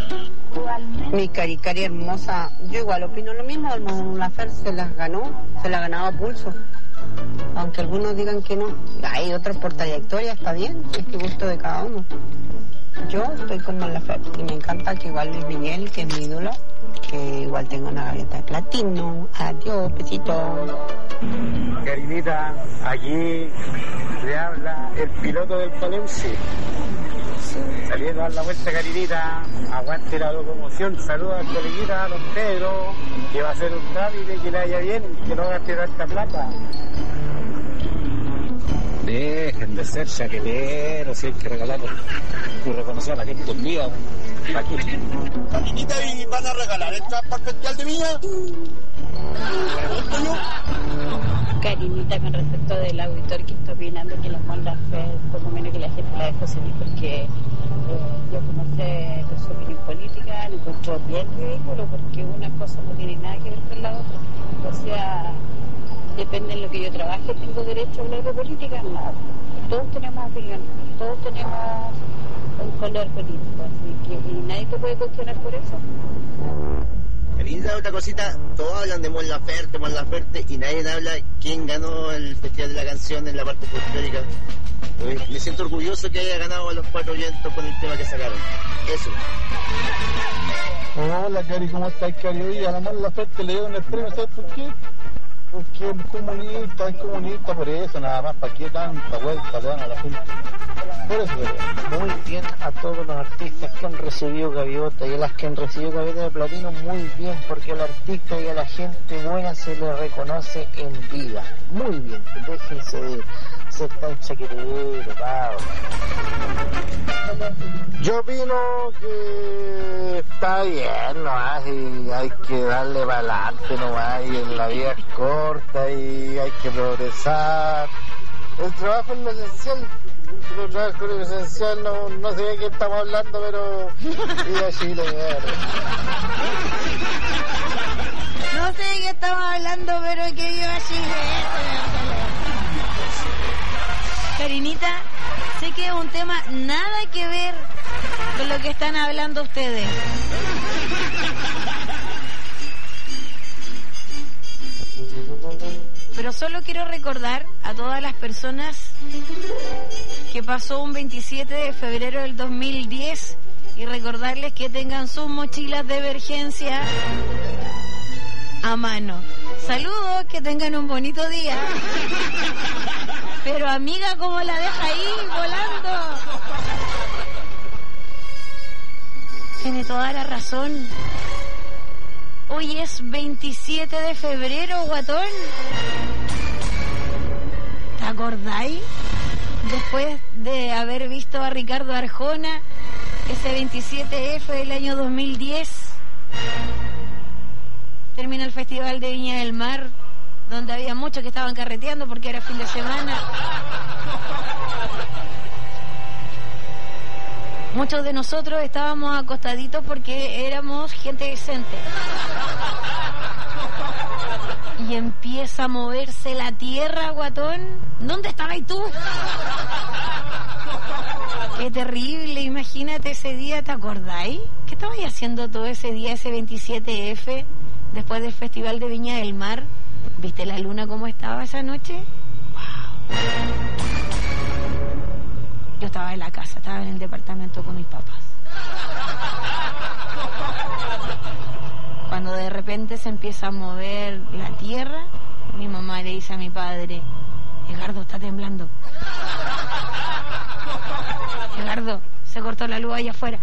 Mi caricari hermosa, yo igual opino lo mismo. Mon Laferte se las ganó, se la ganaba a pulso, aunque algunos digan que no. Hay otros por trayectoria, está bien, es que gusto de cada uno. Yo estoy con Mon Laferte y me encanta que igual Luis Miguel, que es mi ídolo, que igual tenga una gaviota de platino. Adiós, besito. Carinita, aquí le habla el piloto del Palencia. Saliendo a dar la vuelta, Carinita, aguante la locomoción. Saluda al coleguita, a don Pedro, que va a hacer un trámite, que le vaya bien, que no gaste tanta plata. Dejen de ser chaqueteros, si hay que regalar y reconocer a la gente en vida. Aquí. Carinita, ¿y van a regalar el transporte especial de Viña? Carinita, con respecto del auditor que está opinando que la Mon Laferte, por lo menos que la gente la dejó seguir, porque eh, yo como sé de su opinión política, lo encuentro bien ridículo, porque una cosa no tiene nada que ver con la otra. O sea, depende de lo que yo trabaje, tengo derecho a hablar de política. No, todos tenemos opinión, todos tenemos un color político, así que y nadie te puede cuestionar por eso. Carinita, otra cosita, todos hablan de Mon Laferte, Mon Laferte, y nadie habla quién ganó el Festival de la Canción en la parte folclórica. Me siento orgulloso que haya ganado a los Cuatro Vientos con el tema que sacaron. Eso. Hola, Cari, ¿cómo estás, Cari? Oye, a la Mon Laferte le dieron el premio, ¿sabes por qué? Porque es comunista, es comunista, por eso, nada más. ¿Para qué tanta vuelta le dan a la gente? Por eso. Muy bien a todos los artistas que han recibido gaviota, y a las que han recibido gaviota de platino, muy bien, porque al artista y a la gente buena se le reconoce en vida. Muy bien, déjense de ser tan chaquetero, pavo. Yo opino que está bien, nomás, y hay que darle para adelante nomás, y en la vida es corta y hay que progresar. El trabajo es lo esencial, el trabajo es lo esencial, no, no sé de qué estamos hablando, pero viva Chile, mierda. No sé de qué estamos hablando, pero que viva Chile. Carinita, sé que es un tema nada que ver con lo que están hablando ustedes. Pero solo quiero recordar a todas las personas que pasó un veintisiete de febrero del dos mil diez y recordarles que tengan sus mochilas de emergencia a mano. Saludos, que tengan un bonito día. Pero amiga, ¿cómo la deja ahí volando? Tiene toda la razón. Hoy es veintisiete de febrero, guatón. ¿Te acordáis? Después de haber visto a Ricardo Arjona, ese veintisiete F del año dos mil diez, termina el Festival de Viña del Mar, donde había muchos que estaban carreteando porque era fin de semana. Muchos de nosotros estábamos acostaditos porque éramos gente decente. Y empieza a moverse la tierra, guatón. ¿Dónde estabas tú? Qué terrible, imagínate ese día, ¿te acordáis? ¿Qué estabas haciendo todo ese día, ese veintisiete F, después del Festival de Viña del Mar? ¿Viste la luna cómo estaba esa noche? Wow. Yo estaba en la casa, estaba en el departamento con mis papás. Cuando de repente se empieza a mover la tierra, mi mamá le dice a mi padre: Edgardo, está temblando. Edgardo, se cortó la luz allá afuera.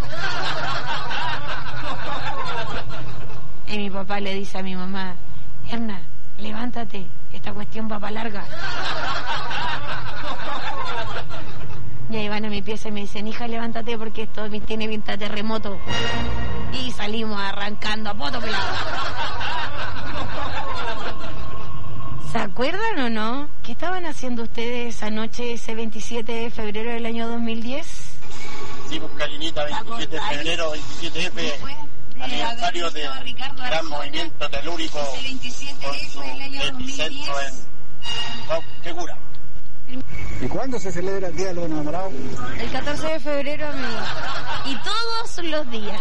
Y mi papá le dice a mi mamá: Erna, levántate, esta cuestión va para larga. Y ahí van a mi pieza y me dicen: hija, levántate porque esto tiene pinta de terremoto. Y salimos arrancando a poto pelado. ¿Se acuerdan o no? ¿Qué estaban haciendo ustedes esa noche, ese veintisiete de febrero del año dos mil diez? Sí, pues Karinita, veintisiete de febrero, veintisiete F, aniversario del gran movimiento telúrico con su epicentro en Cauquegura. ¿Y cuándo se celebra el Día de los Enamorados? El catorce de febrero, amigo. Y todos los días.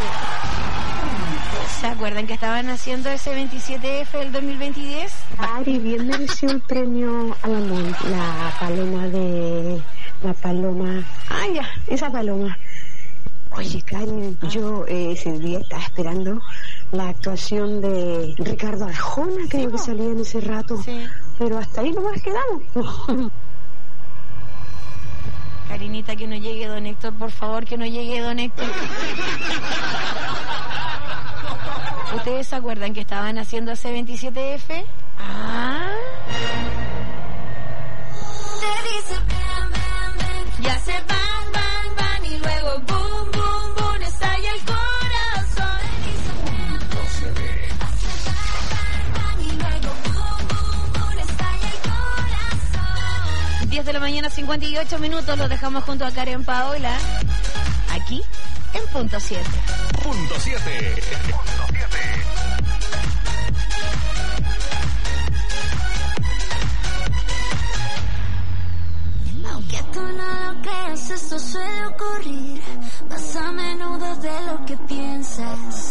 ¿Se acuerdan que estaban haciendo ese veintisiete F del dos mil veinte? Ari, bien mereció el premio al amor. La paloma de... La paloma... Ah, ya, esa paloma. Oye, Karen, yo eh, ese día estaba esperando la actuación de Ricardo Arjona, creo que salía en ese rato. Sí. Pero hasta ahí nomás quedamos. Karinita, que no llegue don Héctor, por favor, que no llegue don Héctor. ¿Ustedes se acuerdan que estaban haciendo ese veintisiete F? Ah. Te dice bam, bam, bam, y hace bam, bam, bam, y luego boom, boom, boom, estalla el corazón. Te dice bam, bam, hace bam, bam, bam, y luego boom, boom, boom, estalla el corazón. diez de la mañana, cincuenta y ocho minutos, lo dejamos junto a Karen Paola, aquí en Punto siete. Punto siete. Punto siete. Aunque tú no lo creas, esto suele ocurrir más a menudo de lo que piensas.